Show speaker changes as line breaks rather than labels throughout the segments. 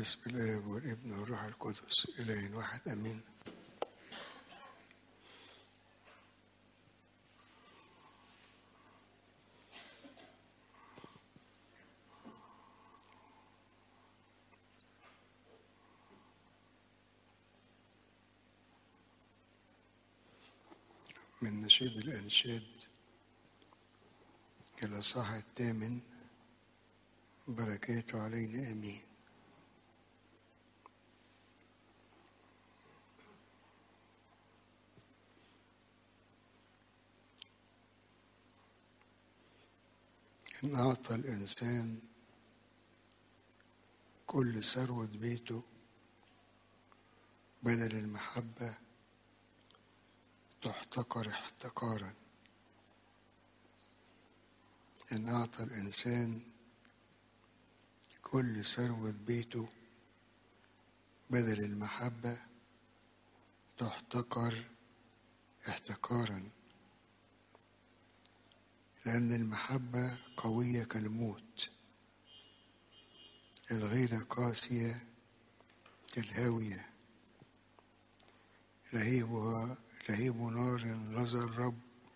بسم الآب والابن والروح القدس إله واحد آمين. من نشيد الأنشاد الإصحاح الثامن، بركاته علينا آمين. إن أعطى الإنسان كل ثروة بيته بدل المحبة تحتقر احتقارا. إن أعطى الإنسان كل ثروة بيته بدل المحبة تحتقر احتقارا، لأن المحبة قوية كالموت، الغيرة قاسية كالهاوية. لهيب نار نظر الرب،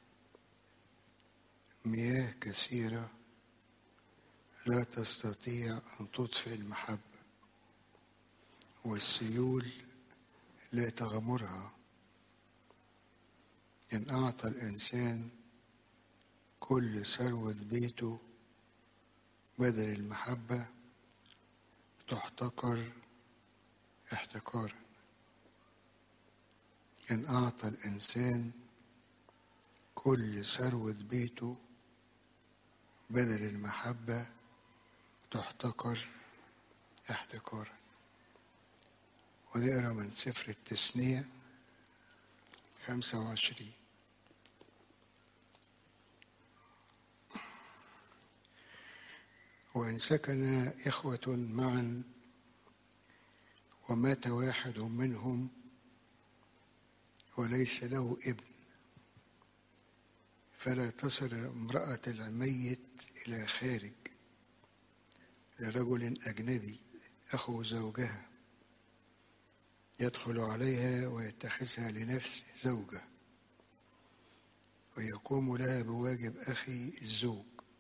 مياه كثيرة لا تستطيع أن تطفئ المحبة، والسيول لا تغمرها. إن أعطى الإنسان كل ثروة بيته بدل المحبة تحتقر احتقارا. إن أعطى الإنسان كل ثروة بيته بدل المحبة تحتقر احتقارا. ونقرأ من سفر التثنية 25. وإن سكن إخوة معا ومات واحد منهم وليس له ابن، فلا تصل امرأة الميت إلى خارج لرجل أجنبي أخو زوجها يدخل عليها ويتخذها لنفس زوجة، ويقوم لها بواجب أخي الزوج.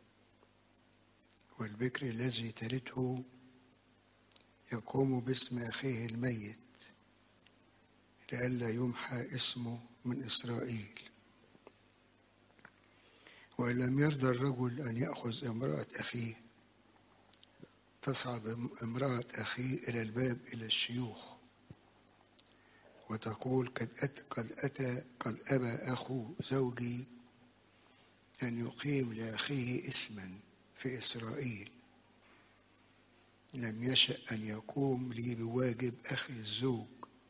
والبكر الذي تلده يقوم باسم أخيه الميت لئلا يمحى اسمه من إسرائيل. وإن لم يرضى الرجل أن يأخذ امرأة أخيه، تصعد امرأة أخيه إلى الباب إلى الشيوخ وتقول قد أبى أخو زوجي أن يقيم لأخيه اسما في إسرائيل، لم يشأ أن يقوم لي بواجب أخي الزوج.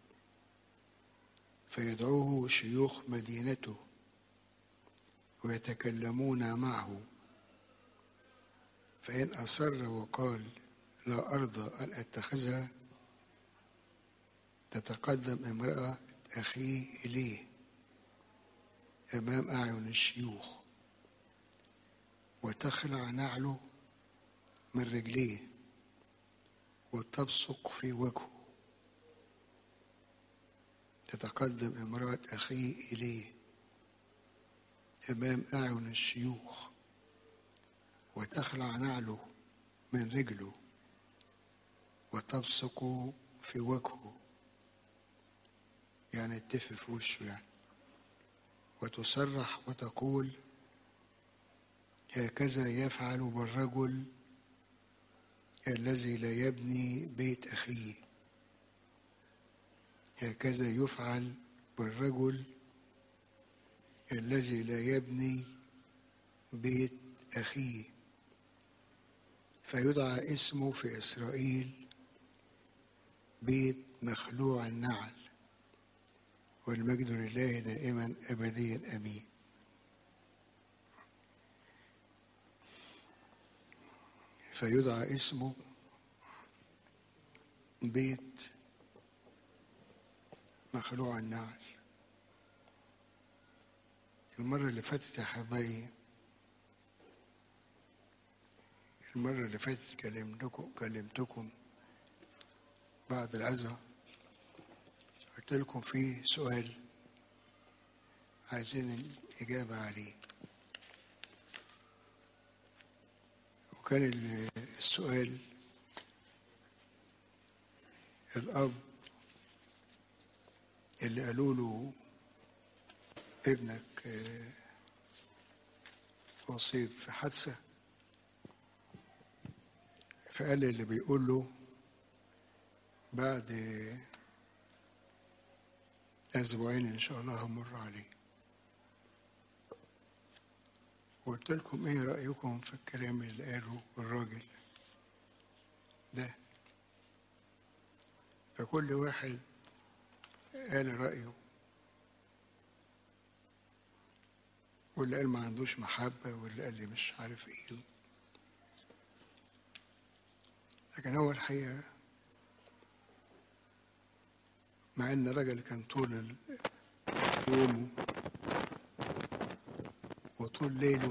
فيدعوه شيوخ مدينته ويتكلمون معه، فإن أصر وقال لا أرضى أن أتخذها، تتقدم امرأة أخيه إليه أمام أعين الشيوخ وتخلع نعله من رجليه وتبصق في وجهه. تتقدم امرأة أخيه إليه أمام أعين الشيوخ وتخلع نعله من رجله وتبصق في وجهه، يعني تف في وشه يعني، وتصرح وتقول هكذا يفعل بالرجل الذي لا يبني بيت أخيه. هكذا يفعل بالرجل الذي لا يبني بيت أخيه، فيدعى اسمه في إسرائيل بيت مخلوع النعل. والمجد لله دائما أبديا أمين. فيدعى اسمه بيت مخلوع النعل. المرة اللي فاتت يا حبايبي، المرة اللي فاتت كلمتكم بعد العظة قلت لكم في سؤال عايزين الإجابة عليه، وكان السؤال: الأب اللي قالوا له ابنك أصيب في حادثة، فقال اللي بيقول له بعد أسبوعين إن شاء الله همر عليه. وقلت لكم إيه رأيكم في الكلام اللي قاله الراجل ده؟ فكل واحد قال رأيه، واللي قال ما عندوش محبة، واللي قال لي مش عارف إيه. لكن هو الحقيقة مع إن الراجل كان طول يومه وطول ليله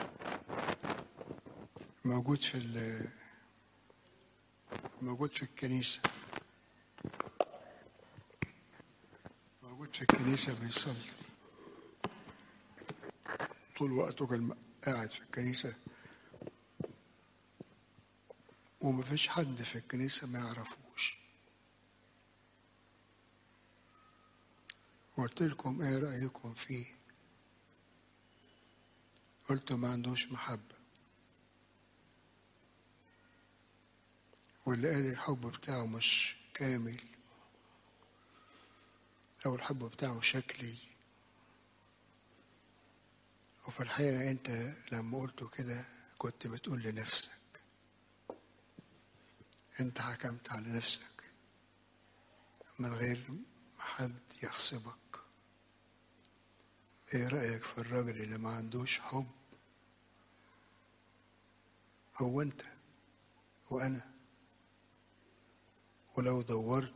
موجود موجود في الكنيسة، موجود في الكنيسة بيصلي طول وقته، كان قاعد في الكنيسة ومفيش حد في الكنيسة ما يعرفوش. وقلت لكم ايه رأيكم فيه؟ قلت ما عندوش محبة، واللي قال الحب بتاعه مش كامل أو الحب بتاعه شكلي. وفي الحقيقة أنت لما قلته كده كنت بتقول لنفسك، أنت حكمت على نفسك من غير ما حد يغصبك. إيه رأيك في الراجل اللي ما عندوش حب؟ هو أنت وأنا. ولو دورت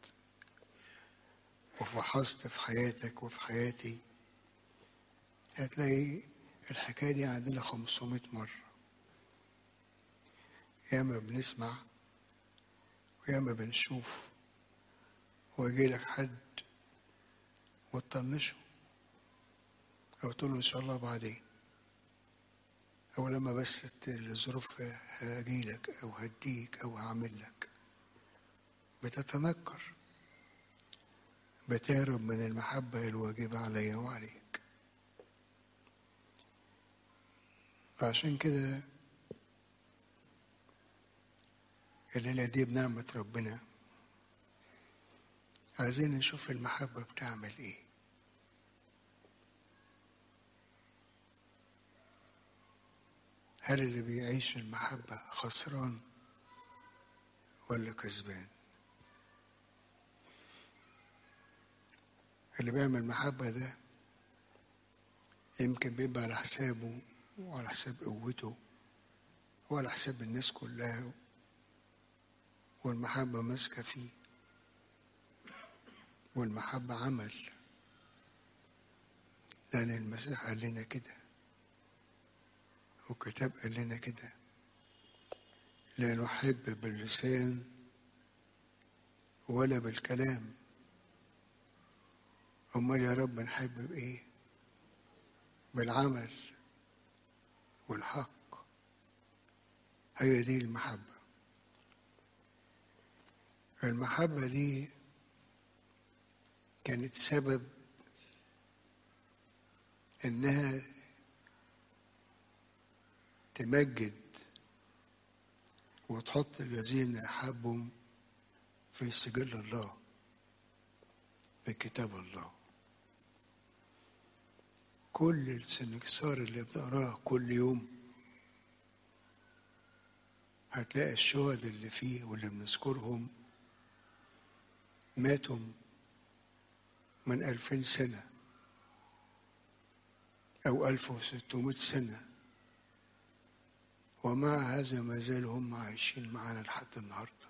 وفحصت في حياتك وفي حياتي هتلاقي الحكاية دي عندنا 500 مرة. ياما بنسمع وياما بنشوف، ويجي لك حد وتطنشه أو تقول له إن شاء الله بعدين، أو لما بس الظروف هجيلك أو هديك أو هعمل لك. بتتنكر، بتهرب من المحبة الواجبة عليا وعليك. فعشان كده الليلة دي بنعمة ربنا عايزين نشوف المحبة بتعمل إيه. هل اللي بيعيش المحبة خسران ولا كسبان؟ اللي بيعمل محبة ده يمكن بيبقى على حسابه وعلى حساب قوته وعلى حساب الناس كلها، والمحبة ماسكة فيه، والمحبة عمل. لأن المسيح قال لنا كده والكتاب قال لنا كده: لا نحب باللسان ولا بالكلام. أمال يا رب نحب بإيه؟ بالعمل والحق. هي دي المحبة. المحبة دي كانت سبب إنها تمجد وتحط الذين أحبهم في سجل الله، في كتاب الله. كل السنكسار اللي بنقراه كل يوم هتلاقي الشهداء اللي فيه واللي بنذكرهم ماتوا من 2000 سنة أو 1600 سنة، ومع هذا ما زالوا هم عايشين معانا لحد النهاردة.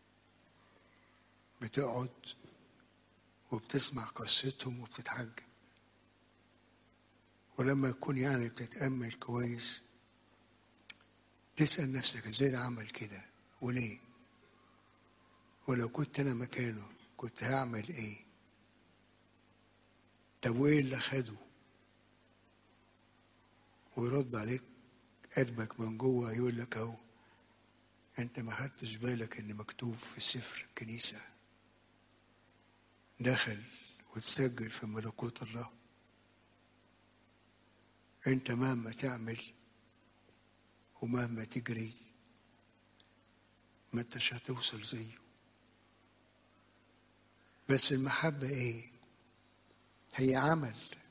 بتقعد وبتسمع قصتهم وبتتعجب، ولما يكون يعني بتتأمل كويس تسأل نفسك ازاي ده عمل كده وليه، ولو كنت أنا مكانه كنت هعمل إيه؟ طب وإيه اللي خده؟ ويرد عليك قلبك من جوه يقول لك أهو أنت ما خدتش بالك إن مكتوب في سفر الكنيسة دخل وتسجل في ملكوت الله. أنت مهما تعمل ومهما تجري ما انتش هتوصل زيه. بس المحبة ايه؟ هي عمل،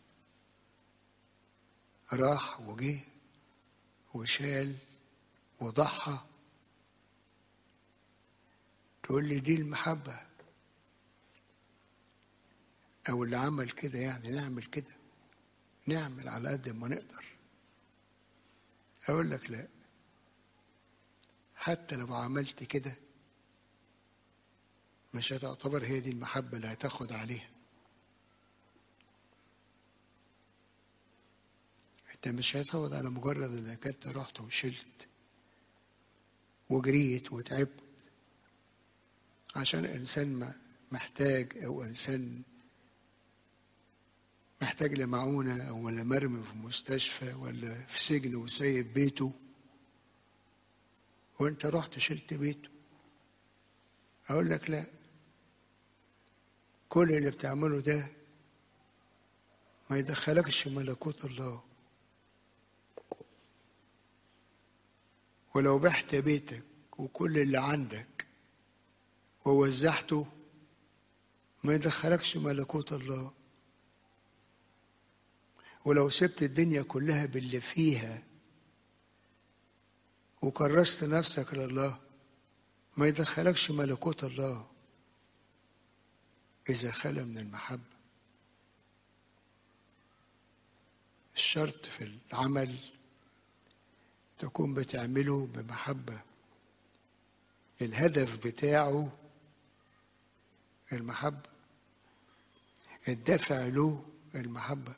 راح وجه وشال وضحى. تقول لي دي المحبة او اللي عمل كده يعني نعمل كده، نعمل على قد ما نقدر. اقول لك لا، حتى لو عملت كده مش هتعتبر هي دي المحبة اللي هتاخد عليها. انت مش هتاخد على مجرد انك انت رحت وشلت وجريت وتعبت عشان انسان محتاج، او انسان محتاج لمعونة، او ولا مرمي في مستشفى ولا في سجن وسايب بيته، وانت رحت شلت بيته. اقول لك لا، كل اللي بتعمله ده ما يدخلكش ملكوت الله. ولو بعت بيتك وكل اللي عندك ووزعته ما يدخلكش ملكوت الله. ولو سبت الدنيا كلها باللي فيها وكرست نفسك لله ما يدخلكش ملكوت الله إذا خلى من المحبة. الشرط في العمل تكون بتعمله بمحبة، الهدف بتاعه المحبة، الدافع له المحبة.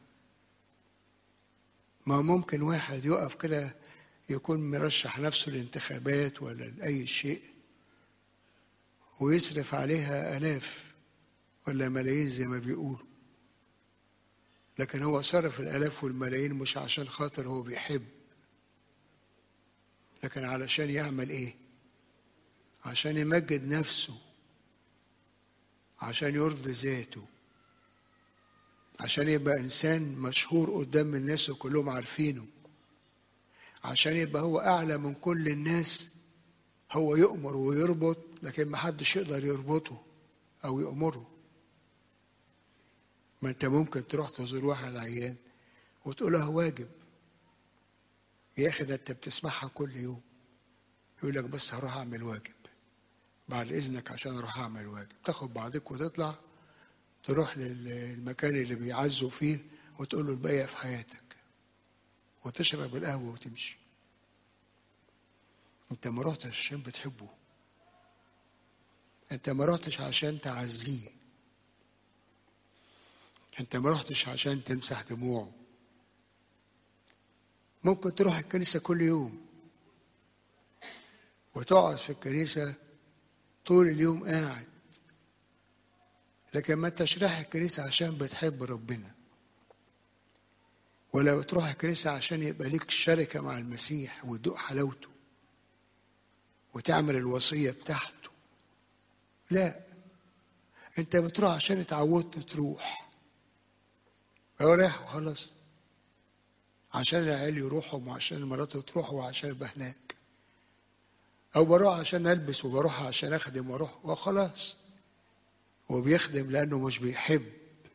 ما ممكن واحد يقف كده يكون مرشح نفسه للانتخابات ولا لأي شيء ويصرف عليها آلاف ولا ملايين زي ما بيقولوا، لكن هو صرف الآلاف والملايين مش عشان خاطر هو بيحب، لكن علشان يعمل إيه؟ عشان يمجد نفسه، عشان يرضي ذاته، عشان يبقى إنسان مشهور قدام الناس وكلهم عارفينه، عشان يبقى هو أعلى من كل الناس. هو يؤمر ويربط لكن محدش يقدر يربطه أو يأمره. ما أنت ممكن تروح تزور واحد عيان وتقول له واجب، يا أخي ده أنت بتسمعها كل يوم. يقول لك بس هروح أعمل واجب، بعد إذنك عشان أروح أعمل واجب. تاخد بعضك وتطلع تروح للمكان اللي بيعزوا فيه وتقول له الباقية في حياتك وتشرب القهوة وتمشي. أنت ما رحتش عشان بتحبه، أنت ما رحتش عشان تعزيه، أنت ما رحتش عشان تمسح دموعه. ممكن تروح الكنيسة كل يوم وتقعد في الكنيسة طول اليوم قاعد، لكن ما انتش رايح الكنيسة عشان بتحب ربنا، ولا بتروح الكنيسة عشان يبقى ليك شركة مع المسيح وتدوق حلاوته وتعمل الوصية بتاعته. لا، انت بتروح عشان اتعودت تروح، هو رايح وخلاص، عشان العيال يروحوا وعشان المرات تروح وعشان ابقى هناك، او بروح عشان البس وبروح عشان اخدم واروح وخلاص. وبيخدم لانه مش بيحب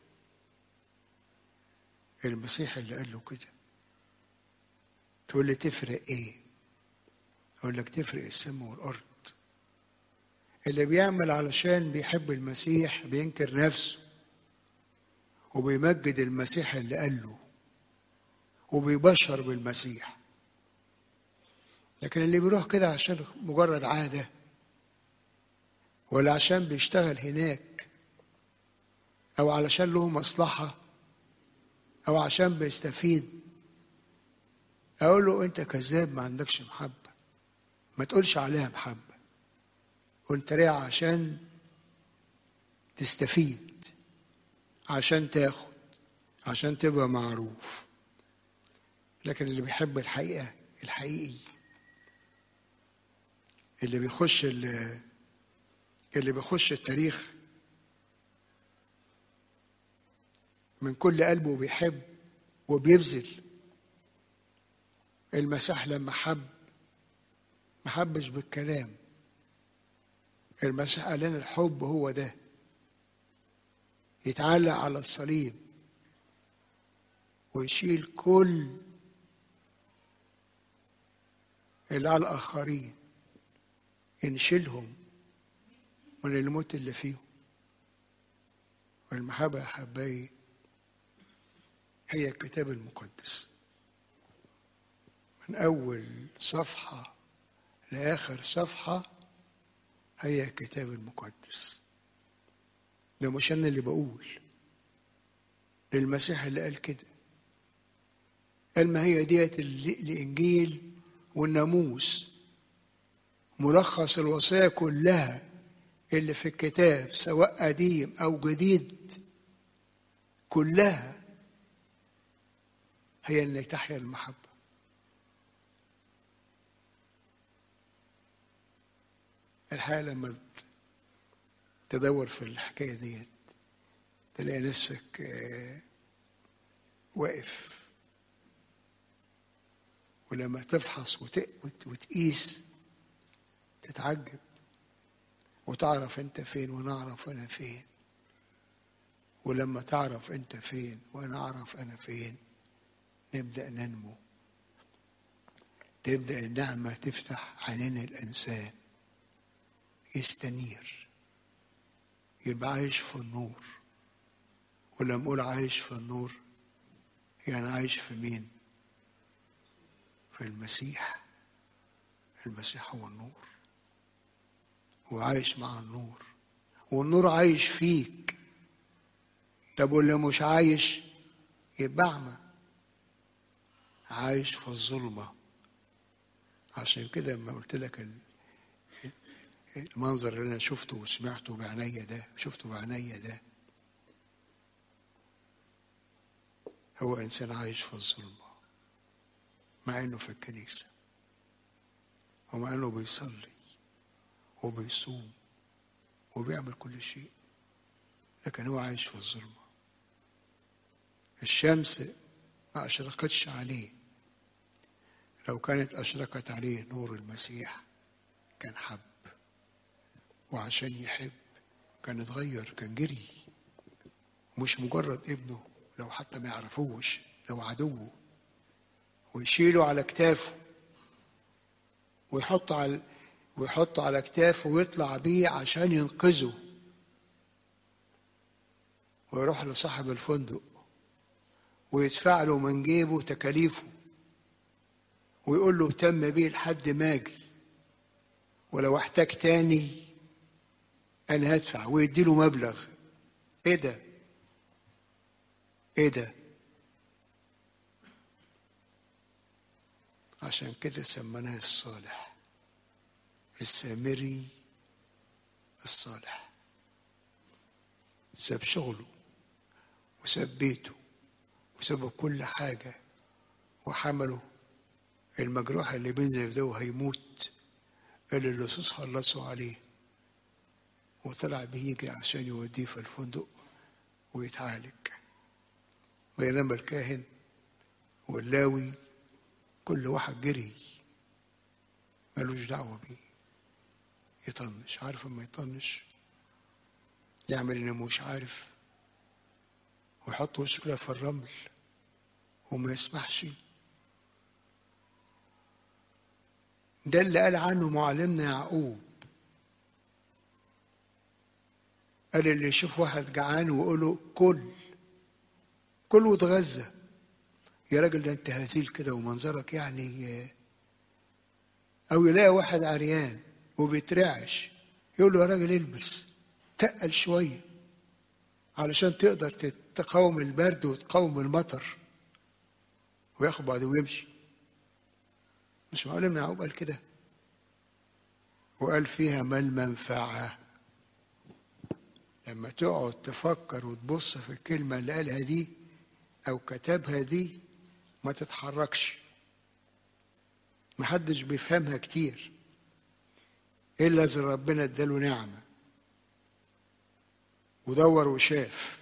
المسيح اللي قال له كده. تقول لي تفرق ايه؟ اقول لك تفرق السماء والارض. اللي بيعمل علشان بيحب المسيح بينكر نفسه وبيمجد المسيح اللي قال له وبيبشر بالمسيح. لكن اللي بيروح كده عشان مجرد عادة، ولا عشان بيشتغل هناك، او علشان له مصلحة، او عشان بيستفيد، اقول له انت كذاب، ما عندكش محبة. ما تقولش عليها محبة، قلت ريع عشان تستفيد، عشان تاخد، عشان تبقى معروف. لكن اللي بيحب الحقيقة الحقيقي، اللي بيخش التاريخ من كل قلبه وبيحب وبيبذل. المسيح لما ما حبش بالكلام. المسيح قال لنا الحب هو ده، يتعلق على الصليب ويشيل كل اللي على الآخرين، ينشلهم من الموت اللي فيهم. والمحبة يا حبايبي هي الكتاب المقدس، من أول صفحة لآخر صفحة هي الكتاب المقدس. ده مش أنا اللي بقول، المسيح اللي قال كده. قال ما هي ديت الإنجيل والناموس، ملخص الوصايا كلها اللي في الكتاب سواء قديم أو جديد، كلها هي أنك تحيا المحبة. الحقيقة لما تدور في الحكاية ديت تلاقي نفسك واقف، ولما تفحص وتقيس تتعجب وتعرف انت فين وانا اعرف انا فين. ولما تعرف انت فين وانا اعرف انا فين نبدأ ننمو، تبدأ النعمة تفتح عينين الإنسان، يستنير، يبقى عايش في النور. ولما أقول عايش في النور يعني عايش في مين؟ في المسيح. المسيح هو النور، وعايش مع النور، والنور عايش فيك. طب واللي مش عايش يبقى أعمى، عايش في الظلمة. عشان كده لما قلت لك المنظر اللي أنا شفته وسمعته بعناية ده، هو إنسان عايش في الظلمة، مع إنه في الكنيسة، ومع إنه بيصلي وبيصوم وبيعمل كل شيء، لكن هو عايش في الظلمة. الشمس ما أشرقتش عليه. لو كانت أشرقت عليه نور المسيح كان حب، وعشان يحب كان اتغير، كان جري. مش مجرد ابنه، لو حتى ما يعرفوش، لو عدوه، ويشيله على كتافه ويحطه على كتافه ويطلع بيه عشان ينقذه، ويروح لصاحب الفندق ويدفع له من جيبه تكاليفه ويقول له اهتم بيه لحد ما اجي، ولو احتاج تاني انا هدفع، ويديله مبلغ. ايه ده؟ ايه ده؟ عشان كده سميناه الصالح، السامري الصالح. ساب شغله وساب بيته وساب كل حاجة، وحمله المجروح اللي بينزل ده وهيموت، اللي اللصوص خلصوا عليه، وطلع بيجري عشان يوديه في الفندق ويتعالج. بينما الكاهن واللاوي كل واحد جري، ملوش دعوة بيه، يطنش. عارف اما يطنش يعمل انه مش عارف، ويحط وشه كده في الرمل وما يسمحش. ده اللي قال عنه معلمنا يعقوب، قال اللي يشوف واحد جعان ويقول له كل واتغذى. يا راجل ده انت هزيل كده ومنظرك يعني. او يلاقي واحد عريان وبيترعش يقول له يا راجل البس، تقل شويه علشان تقدر تقاوم البرد وتقاوم المطر، وياخد بعضه ويمشي. مش معلم يعقوب قال كده؟ وقال فيها ما المنفعه لما تقعد تفكر وتبص في الكلمة اللي قالها دي أو كتبها دي ما تتحركش. محدش بيفهمها كتير إلا إذا ربنا اداله نعمة ودور وشاف.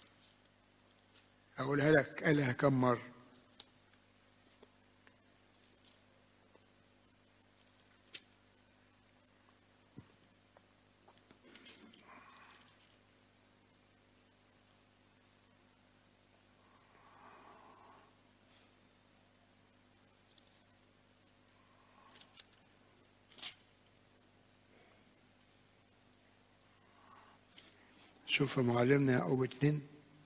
أقولها لك قالها كم مرة. شوف معلمنا يعقوب 2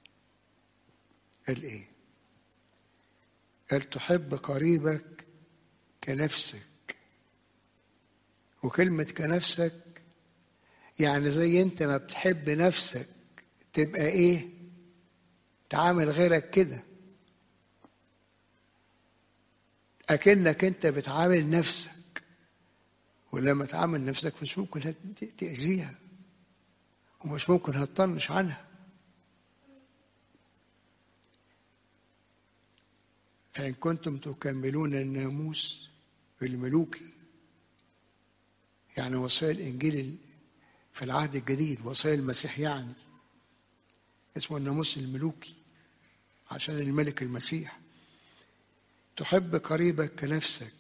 قال ايه؟ قال تحب قريبك كنفسك. وكلمة كنفسك يعني زي انت ما بتحب نفسك تبقى ايه؟ تعامل غيرك كده اكنك انت بتعامل نفسك. ولما تعامل نفسك مش ممكن تأذيها ومش ممكن هتطنش عنها. فإن كنتم تكملون الناموس الملوكي، يعني وصايا الإنجيل في العهد الجديد، وصايا المسيح يعني اسمه الناموس الملوكي عشان الملك المسيح. تحب قريبك كنفسك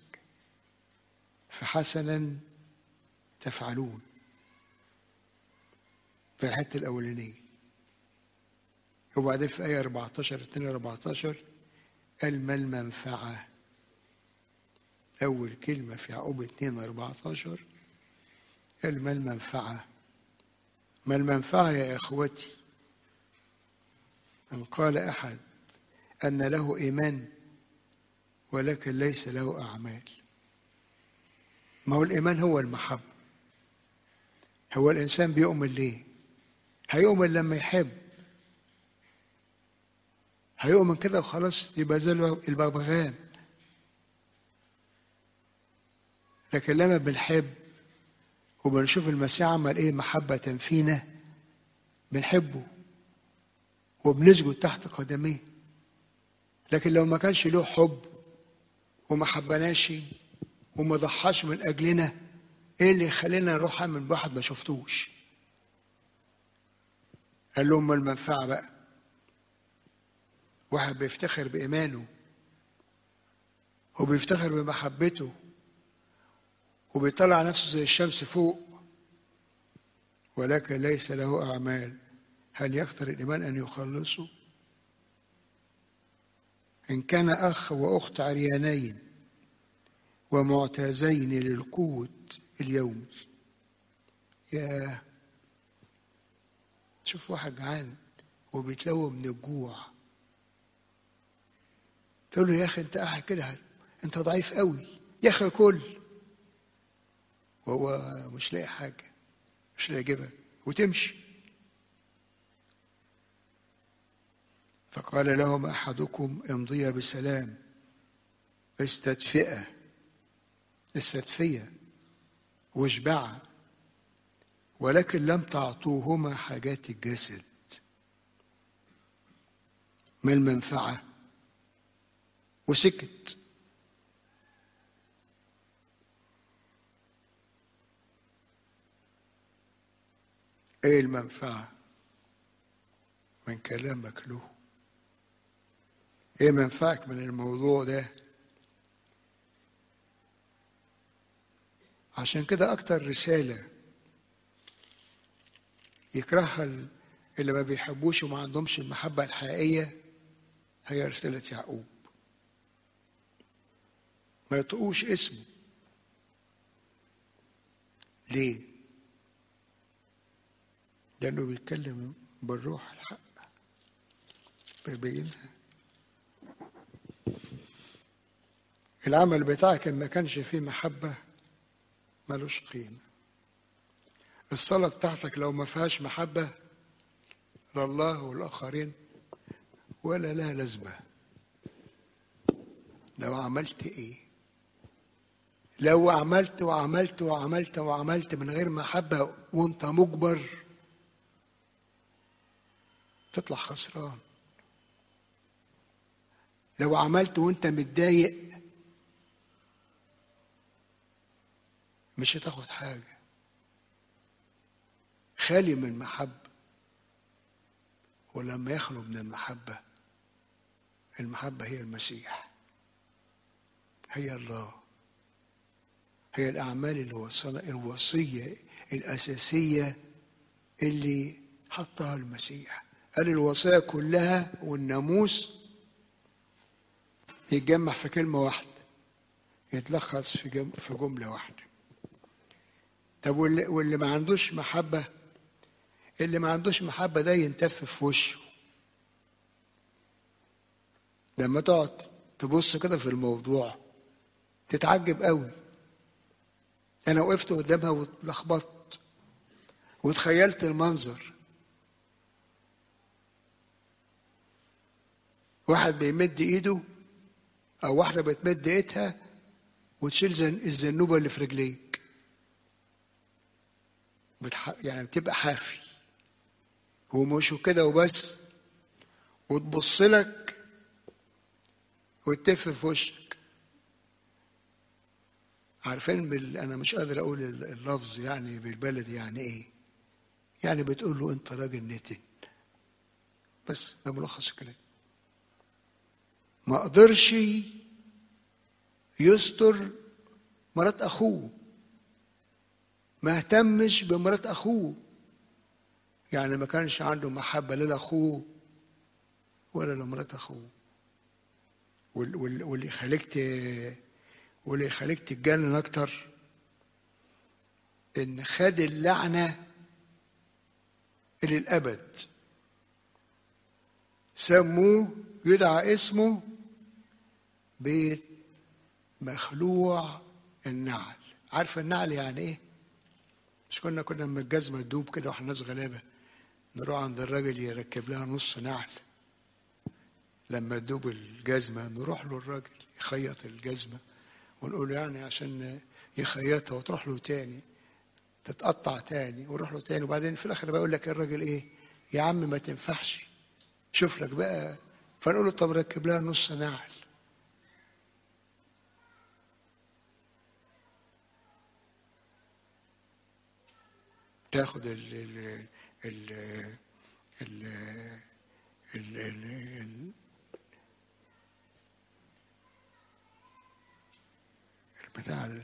فحسنا تفعلون. في الحتة الأولانية. وبعدين في آية 14 قال ما المنفعة. أول كلمة في يعقوب 2:14 قال ما المنفعة. ما المنفعة يا إخوتي أن قال أحد أن له إيمان ولكن ليس له أعمال. ما هو الإيمان هو المحبة. هو الإنسان بيؤمن ليه؟ هيؤمن لما يحب. هيؤمن كده وخلاص يبقى زي الببغان. لكن لما بنحب وبنشوف المسيح عمل ايه محبة فينا بنحبه وبنسجد تحت قدميه. لكن لو ما كانش له حب وما حبناش وما ضحاش من اجلنا، ايه اللي يخلينا نروح من واحد ما شفتوش؟ قال لهم ما المنفعة بقى. واحد بيفتخر بإيمانه وبيفتخر بمحبته وبيطلع نفسه زي الشمس فوق ولكن ليس له أعمال، هل يقدر الإيمان أن يخلصه؟ إن كان أخ وأخت عريانين ومعتازين للقوت اليومي. يا شوف واحد جعان وبيتلوى من الجوع، تقول له يا أخي أنت قاعد كده أنت ضعيف قوي يا أخي كل، وهو مش لاقي حاجة مش لاقي جبل وتمشي. فقال لهم أحدكم امضي بسلام استدفئة واشبعا، ولكن لم تعطوهما حاجات الجسد. ما المنفعة؟ وسكت. ايه المنفعة من كلامك له؟ ايه منفعك من الموضوع ده؟ عشان كده اكتر رسالة يكرهها اللي ما بيحبوش وما عندهمش المحبة الحقيقية هي رسالة يعقوب. ما يطقوش اسمه. ليه؟ لأنه بيتكلم بالروح الحق بيبينها. العمل بتاعك ما كانش فيه محبة ملوش قيمة. الصلاة بتاعتك لو ما فيهاش محبة لله والآخرين ولا لها لازمة. لو عملت ايه؟ لو عملت وعملت وعملت وعملت من غير محبة وانت مجبر تطلع خسران. لو عملت وانت متضايق مش هتاخد حاجة. خالي من محبة، ولما يخلو من المحبة، المحبة هي المسيح، هي الله، هي الأعمال اللي وصلنا، الوصية الأساسية اللي حطها المسيح. قال الوصايا كلها والناموس يتجمع في كلمة واحدة، يتلخص في جملة واحدة. طب واللي ما عندوش محبة، اللي ما عندوش محبة ده ينتف في وشه. لما تقعد تبص كده في الموضوع تتعجب قوي. أنا وقفت قدامها واتلخبطت وتخيلت المنظر. واحد بيمد ايده او واحده بتمد ايدها وتشيل الزنوبه اللي في رجليك، يعني بتبقى حافي ومش كده وبس، وتبص لك وتتف في وشك. عارفين انا مش قادر اقول اللفظ يعني بالبلدي يعني ايه، يعني بتقول له انت راجل نتن. بس ده ملخص الكلام. ما قدرش يستر مرات اخوه، ما اهتمش بمرات اخوه، يعني ما كانش عنده محبه لا لاخوه ولا لمرات اخوه. واللي يخليك تتجنن اكتر ان خد اللعنه للابد. سموه يدعى اسمه بيت مخلوع النعل. عارفه النعل يعني ايه؟ مش كنا لما الجزمه تدوب كده واحنا ناس غلابه نروح عند الراجل يركب لها نص نعل. لما تدوب الجزمه نروح له الراجل يخيط الجزمه ونقول يعني عشان يخيطها، وتروح له تاني تتقطع تاني ونروح له تاني، وبعدين في الاخر بقى يقول لك الراجل ايه يا عم ما تنفعش، شوف لك بقى. فنقول له طب ركب لها نص نعل. تاخد ال ال ال البتاع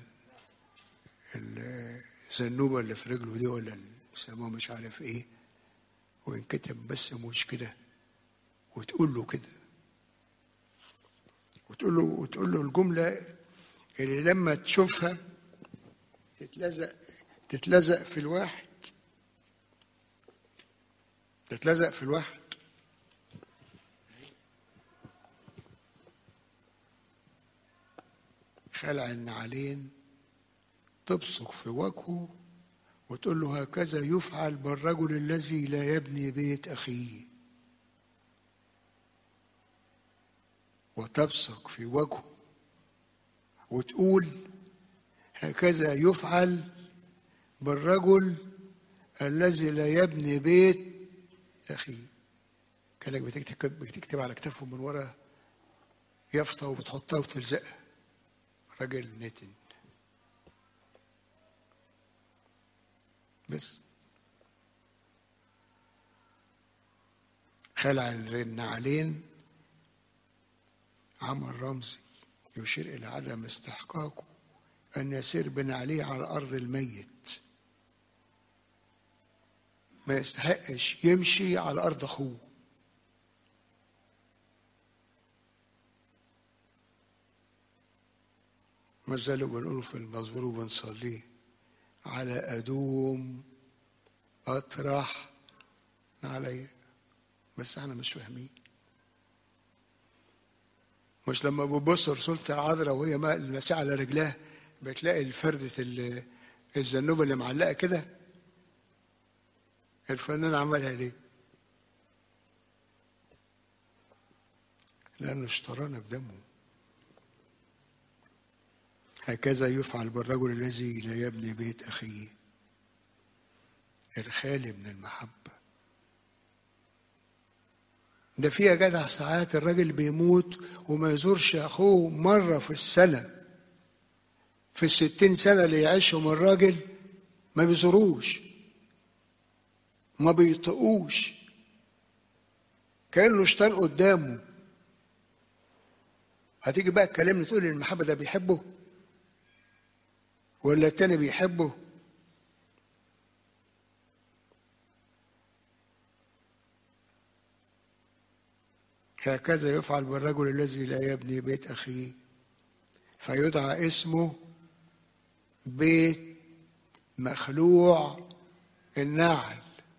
الزنوبه اللي في رجله دي ولا يسموها مش عارف ايه، وينكتب بس مش كده، وتقول له كده، وتقول له الجمله اللي لما تشوفها تتلزق في الواحد، تتلزق في الواحد. خلع النعلين تبصق في وجهه وتقول له هكذا يفعل بالرجل الذي لا يبني بيت أخيه، وتبصق في وجهه وتقول هكذا يفعل بالرجل الذي لا يبني بيت أخيه. كانك بتكتب على كتافه من ورا يافطة وبتحطها وتلزقها. راجل نتن. بس خلع النعلين عمل رمزي يشير إلى عدم استحقاقه أن يسير بنعليه على أرض الميت. ما يستحقش يمشي على أرض أخوه. ما زالوا بنقوله في المزمور وبنصليه على أدوم أطرح علي. بس احنا مش فاهمين. مش لما بتبص رسولة العذراء وهي المسيح على رجلها بتلاقي الفردة الزنوبة اللي معلقة كده. الفنان عملها ليه؟ لأنه اشترانا بدمه. هكذا يفعل بالرجل الذي لا يبني بيت أخيه، الخالي من المحبة. ده فيها جدع ساعات الراجل بيموت وما يزورش أخوه مرة في السنة، في 60 سنة اللي يعيشهم الراجل ما بيزوروش، ما بيطقوش، كأنه شيطان قدامه. هتيجي بقى تكلمني تقول المحبة ده بيحبه ولا التاني بيحبه؟ هكذا يفعل بالرجل الذي لا يبني بيت أخيه فيدعى اسمه بيت مخلوع النعل.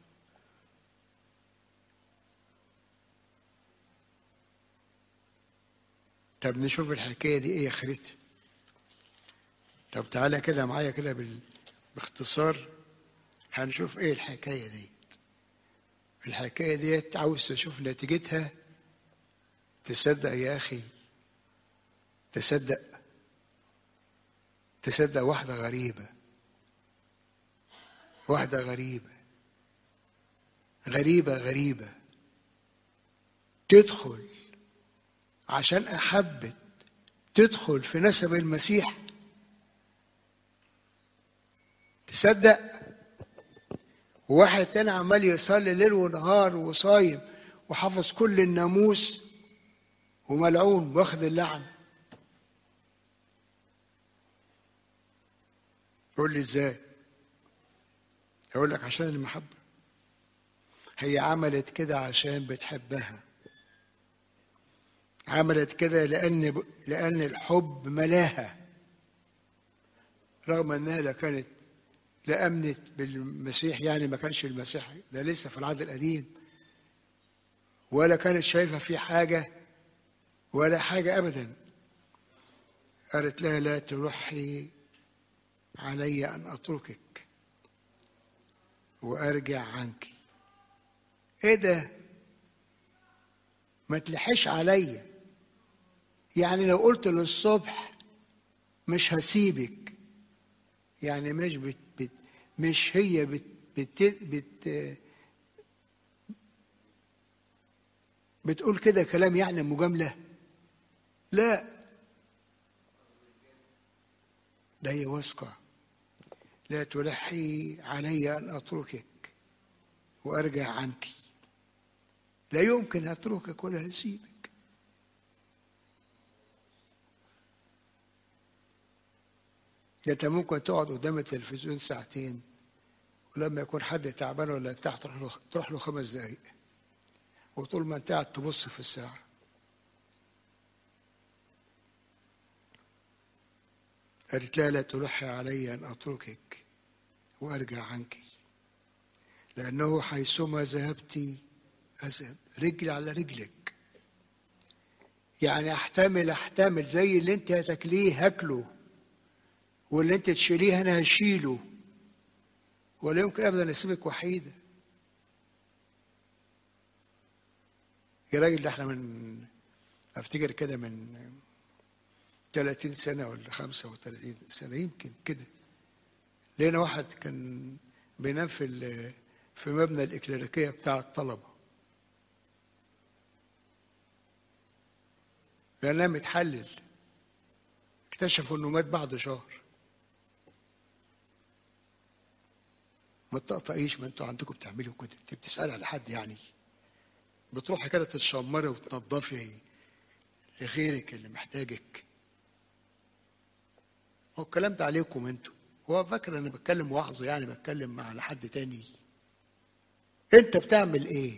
طب نشوف الحكاية دي ايه اخرتها. طب تعالى كده معايا كده باختصار هنشوف ايه الحكاية دي. الحكاية دي عاوز تشوف نتيجتها تصدق يا أخي، تصدق واحدة غريبة، واحدة غريبة غريبة غريبة تدخل عشان أحبت تدخل في نسب المسيح. تصدق؟ وواحد تاني عمال يصلي ليل ونهار وصايم وحافظ كل الناموس وملعون واخد اللعن. يقول لي ازاي؟ اقول لك عشان المحبة. هي عملت كده عشان بتحبها، عملت كده لأن الحب ملاها، رغم أنها لا أمنت بالمسيح، يعني ما كانش المسيح ده لسه في العهد القديم، ولا كانت شايفة فيه حاجة ولا حاجة أبدا. قالت لها لا تلحي علي أن أتركك وأرجع عنك. إيه ده؟ ما تلحش عليا، يعني لو قلت للصبح مش هسيبك، يعني مش مش هي بتقول كده كلام يعني مجاملة، لا، ده هي واثقة. لا تلحي علي أن أتركك وأرجع عنك، لا يمكن أتركك ولا هسيبك. ده أنت ممكن تقعد قدام التلفزيون ساعتين ولما يكون حد تعبان ولا بتاع تروح له 5 دقايق، وطول ما أنت قاعد تبص في الساعة. قالت لا تلحي علي أن أتركك وأرجع عنك، لأنه حيثما ذهبت أذهب، رجل على رجلك، يعني أحتمل زي اللي أنت هتاكليه هاكله، واللي أنت تشيليه أنا هشيله، ولا يمكن أبدا أسيبك وحيدة. يا راجل ده احنا أفتكر كده من 30 سنة ولا 35 سنة يمكن كده، لقينا واحد كان بينام في مبنى الإكليريكية بتاع الطلبة، لأنه متحلل، اكتشفوا إنه مات بعد شهر. ما تطقطقيش، ما انتوا عندكم بتعملوا كده، انت بتسأل على حد يعني؟ بتروحي كده تتشمري وتنضفي لغيرك اللي محتاجك. هو الكلام ده عليكم انتوا، هو فاكر انا بتكلم وعظ يعني بتكلم على حد تاني؟ انت بتعمل ايه؟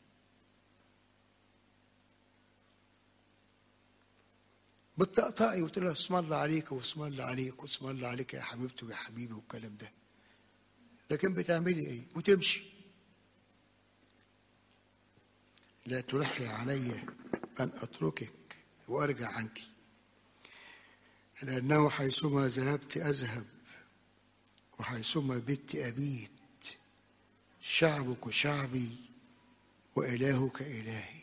بتطقطقي وتقول لها اسم الله عليك واسم الله عليك واسم الله عليك يا حبيبتي ويا حبيبي والكلام ده، لكن بتعملي ايه وتمشي؟ لا تلحي علي ان اتركك وارجع عنك، لانه حيثما ذهبت اذهب وحيثما بت ابيت، شعبك شعبي وإلهك إلهي.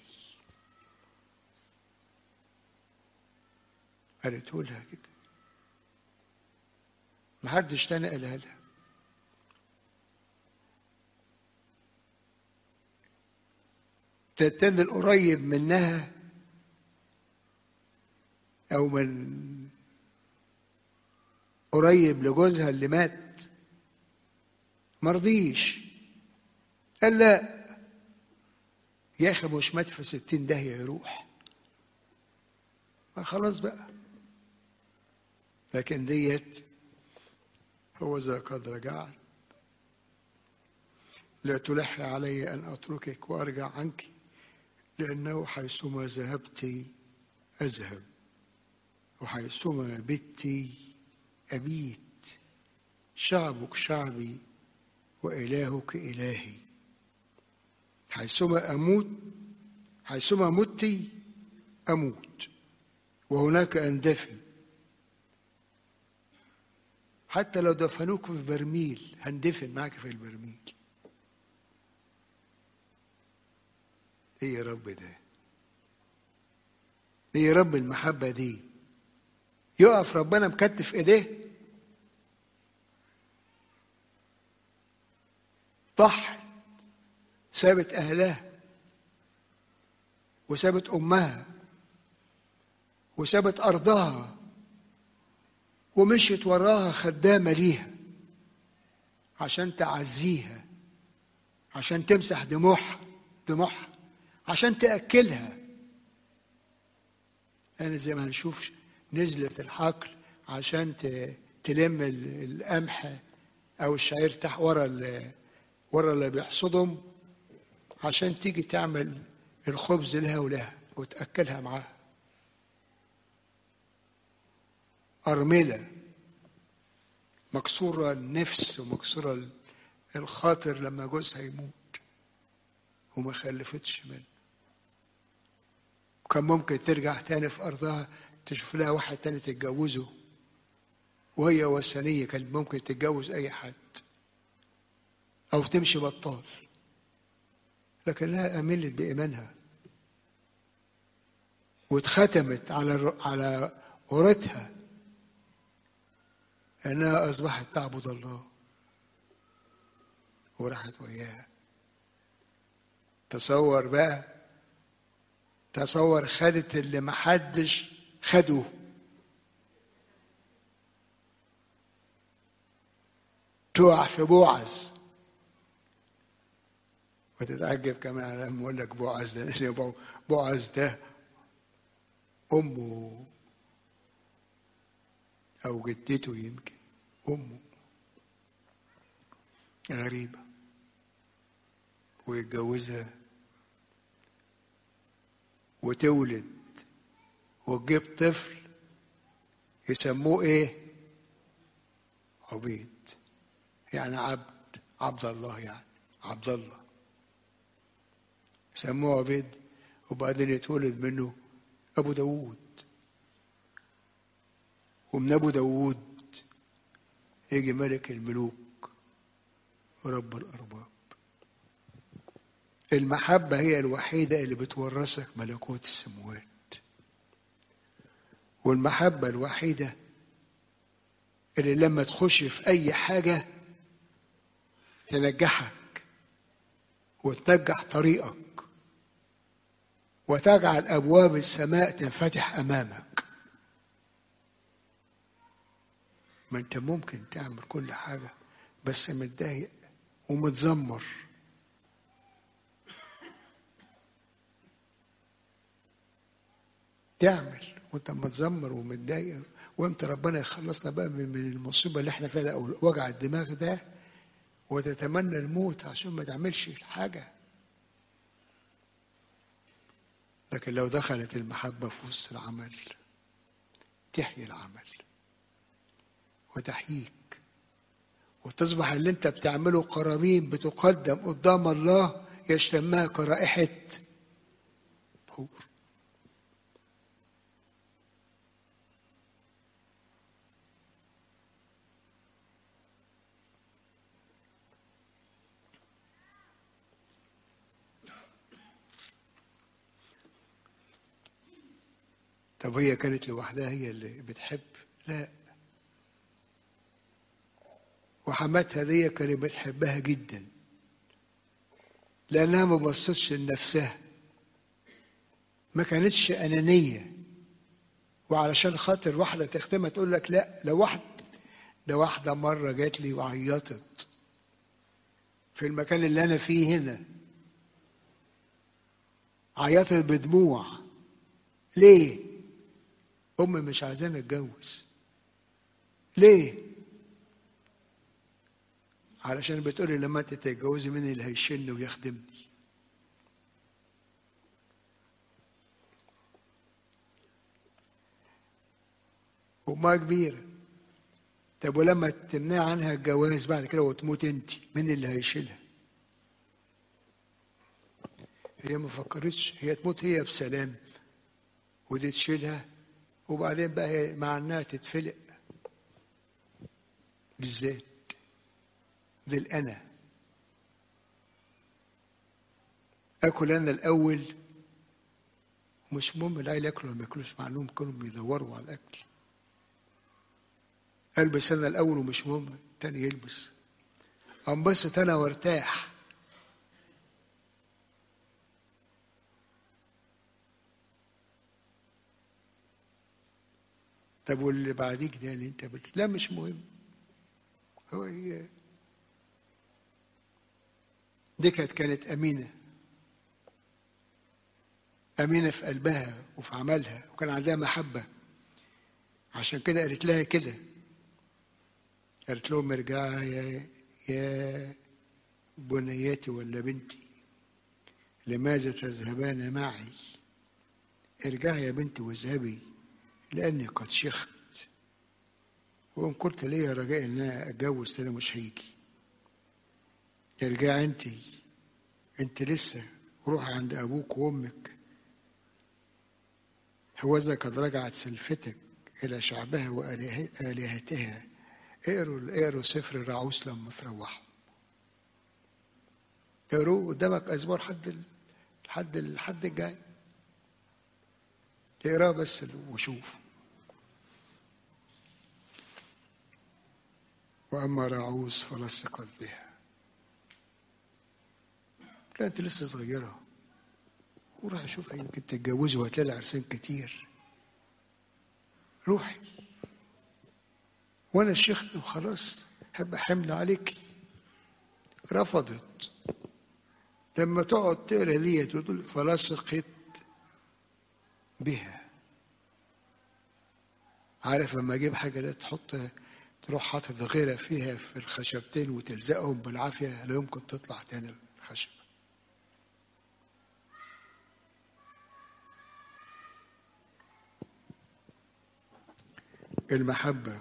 قالته لها كده، محدش تاني قالها لها. التاني القريب منها أو من قريب لجوزها اللي مات مرضيش، قال لا يا أخي مش مات في 60 داهية يروح، ما خلاص بقى. لكن ديت هو ذا قد رجعت، لا تلحي علي أن أتركك وأرجع عنك، لأنه حيثما ذهبت أذهب وحيثما بت أبيت، شعبك شعبي وإلهك إلهي. حيثما مت أموت وهناك أندفن، حتى لو دفنوك في برميل هندفن معك في البرميل. ايه يا رب ده؟ ايه يا رب المحبة دي؟ يقف ربنا مكتف ايديه؟ ضحت، سابت اهلها وسابت امها وسابت ارضها ومشيت وراها خدامة ليها عشان تعزيها، عشان تمسح دموعها، عشان تأكلها. أنا زي ما هنشوف نزلت الحقل عشان تلم القمح أو الشعير تحت ورا اللي بيحصدهم، عشان تيجي تعمل الخبز لها ولها وتأكلها معاها. أرملة مكسورة النفس ومكسورة الخاطر لما جوزها يموت وما خلفتش منه، وكان ممكن ترجع تاني في أرضها تشوف لها واحد تاني تتجوزه، وهي وثنية كانت ممكن تتجوز أي حد أو تمشي بطال، لكنها أمنت بإيمانها واتختمت على قرتها أنها أصبحت تعبد الله وراحت وياها. تصور بقى، تصور خدت اللي محدش خده. تقع في بوعز وتتعجب كمان لما اقول لك بوعز ده، بوعز ده امه او جدته، يمكن امه غريبه ويتجوزها وتولد وتجيب طفل يسموه ايه؟ عبيد، يعني عبد الله، يعني عبد الله سموه عبيد. وبعدين يتولد منه ابو داوود، ومن ابو داوود يجي ملك الملوك ورب الارباب. المحبة هي الوحيدة اللي بتورثك ملكوت السماوات، والمحبة الوحيدة اللي لما تخش في أي حاجة تنجحك وتنجح طريقك وتجعل أبواب السماء تنفتح أمامك. ما أنت ممكن تعمل كل حاجة بس متضايق ومتذمر، تعمل وانت متذمر ومتضايق، وامتى ربنا يخلصنا بقى من المصيبه اللي احنا فيها ده او وجع الدماغ ده، وتتمنى الموت عشان ما تعملش الحاجه. لكن لو دخلت المحبه في وسط العمل تحيي العمل وتحييك، وتصبح اللي انت بتعمله قرابين بتقدم قدام الله يشتمها كرائحه بخور. طب هي كانت لوحدها هي اللي بتحب؟ لا، وحماتها دي كانت بتحبها جدا لأنها ما بصتش لنفسها، ما كانتش أنانية وعلشان خاطر واحدة تختمها تقول لك لا. ده واحدة مرة جات لي وعيطت في المكان اللي أنا فيه هنا، عيطت بدموع. ليه؟ أمي مش عايزاني أتجوز. ليه؟ علشان بتقولي لما أنت تتجوزي مين اللي هيشيلني ويخدمني؟ أمها كبيرة. طب ولما تمنع عنها الجواز بعد كده وتموت أنت، مين اللي هيشيلها؟ هي ما فكرتش، هي تموت هي بسلام ودي تشيلها، وبعدين بقى هي مع انها تتفلق بالذات دي الأنا. اكل انا الاول، مش مهم العيال ياكلوا ولا ما ياكلوش، مع انهم كانوا بيدوروا على الاكل. البس انا الاول ومش مهم التاني يلبس، انبسط انا وارتاح. طب واللي بعديك ده اللي انت لا مش مهم. هي دي كانت أمينة، أمينة في قلبها وفي عملها، وكان عندها محبة. عشان كده قالت لها كده، قالت لهم ارجعي يا بنيتي ولا بنتي، لماذا تذهبان معي؟ ارجعي يا بنتي واذهبي لأني قد شخت، وإن قلت لي رجاء إن أنا أتجوز تاني مش هيجي. ارجعي انت لسه، روحي عند أبوك وأمك. هوذا قد رجعت سلفتك إلى شعبها وآلهتها. اقروا سفر الرعوس لما تروحوا، اقروه قدامك أسبوع لحد الجاي، اقراه بس وشوف. وأما رعوس فلصقت بها. لا أنت لسه صغيرة، وروحي شوفي يمكن تتجوزي وهتلاقي عرسان كتير. روحي، وأنا شيخت وخلاص هبقى حمل عليكي. رفضت. لما تقعد تقرا ديت وتقول فلصقت بها. عارف لما اجيب حاجه لا تروح حاطط غيرها فيها في الخشبتين وتلزقهم بالعافيه، لا يمكن تطلع تاني الخشب. المحبه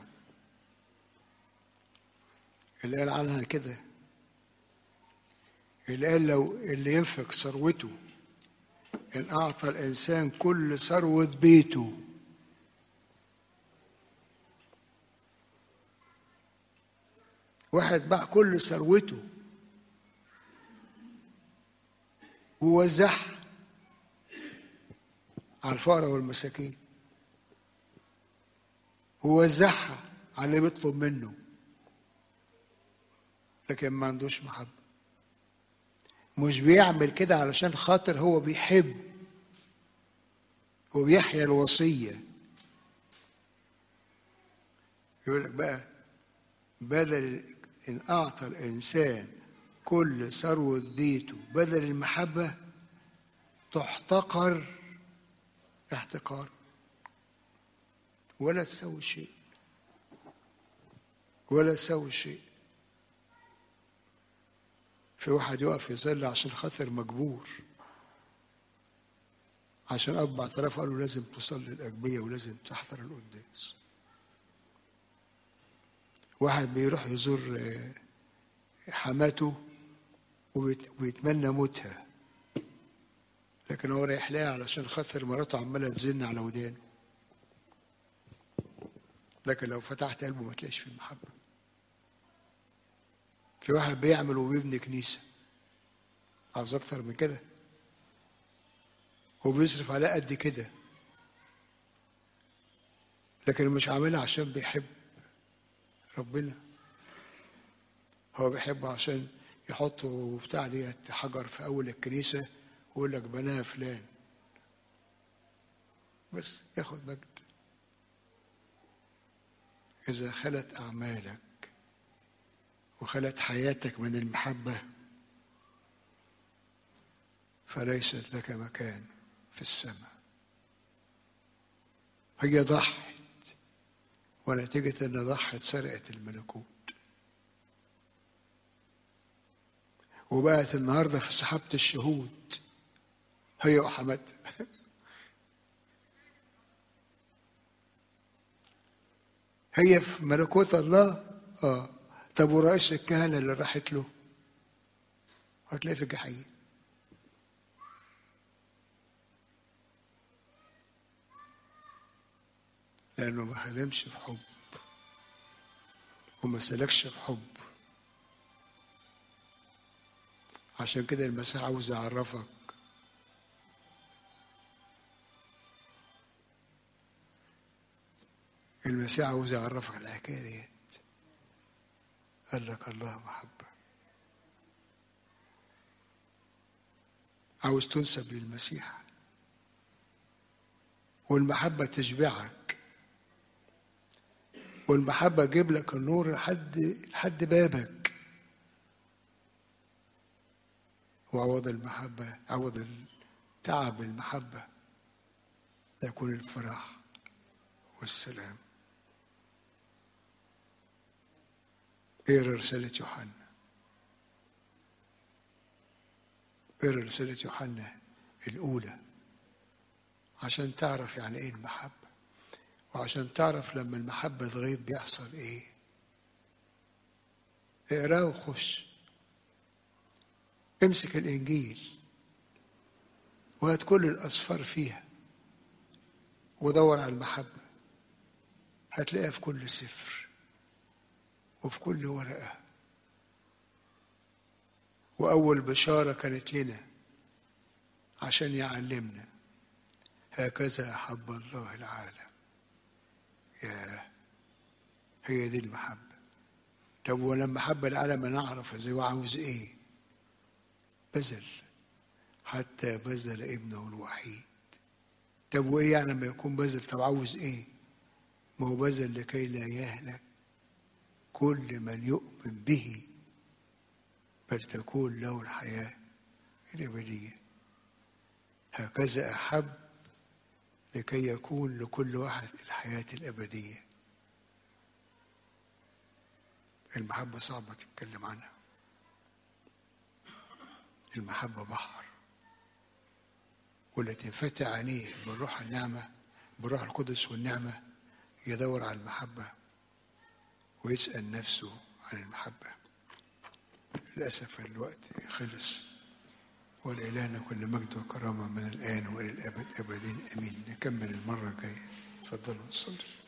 اللي قال عنها كده، اللي قال لو اللي ينفق ثروته ان اعطى الانسان كل ثروه بيته، واحد باع كل ثروته ووزعها على الفقراء والمساكين، ووزعها على اللي بيطلب منه، لكن ما عندوش محبة. مش بيعمل كده علشان خاطر هو بيحب وبيحيا الوصية. يقول لك بقى بدل إن أعطى الإنسان كل ثروة بيته بدل المحبة تحتقر احتقار ولا تسوي شيء، ولا تسوي شيء. في واحد يقف يصلي عشان خاطر مجبور، عشان 4000 قالوا لازم تصلي الأجبية ولازم تحضر القداس. واحد بيروح يزور حماته ويتمنى موتها، لكن هو رايح لها علشان خاطر مراته عماله تزن على ودانه. لكن لو فتحت قلبه ما تلاقيش فيه محبه. في واحد بيعمل وبيبني كنيسه، عاوز اكتر من كده، وبيصرف على قد كده، لكن مش عاملها عشان بيحب ربنا. هو بيحبه عشان يحطوا بتاع ديت حجر في اول الكنيسه ويقول لك بناها فلان. بس ياخد مجد. إذا خلت أعمالك وخلت حياتك من المحبة فليست لك مكان في السماء. هي ضحت، ونتيجة أن ضحت سرقت الملكوت، وبقت النهاردة في سحابة الشهود هي وحماتها. هي في ملكوت الله. طب ورئيس الكهنة اللي راحت له هتلاقيه في الجحيم. لأنه ما خدمش بحب وما سلكش بحب. عشان كده المسيح عاوز يعرفك المسيح عاوز يعرفك الحكاية دي. قال لك الله محبة. عاوز تنسب للمسيح، والمحبة تشبعك، والمحبة تجيب لك النور لحد بابك. وعوض المحبة، عوض تعب المحبة، يكون الفرح والسلام. اقرا رسالة يوحنا، اقرا رسالة يوحنا الأولى عشان تعرف يعني ايه المحبة، وعشان تعرف لما المحبة تغيب بيحصل ايه. اقراه وخش، امسك الإنجيل وهات كل الأسفار فيها ودور على المحبة، هتلاقيها في كل سفر وفي كل ورقة. وأول بشارة كانت لنا عشان يعلمنا هكذا أحب الله العالم. هي دي المحبة. طب ولما حب العالم نعرف ازاي وعاوز ايه. بذل، حتى بذل ابنه الوحيد. طب وايه يعني لما يكون بذل؟ طب عاوز ايه؟ ما هو بذل لكي لا يهلك كل من يؤمن به، بل تكون له الحياة الأبدية. هكذا أحب لكي يكون لكل واحد الحياة الأبدية. المحبة صعبة تتكلم عنها. المحبة بحر، والتي فتح عينيه بالروح النعمة، بالروح القدس والنعمة، يدور على المحبة ويسأل نفسه عن المحبة. للأسف الوقت خلص، ولإلهنا كل مجد وكرامة من الآن وإلى الأبد أبدين. أمين. نكمل المرة الجاية. تفضلوا نصلي.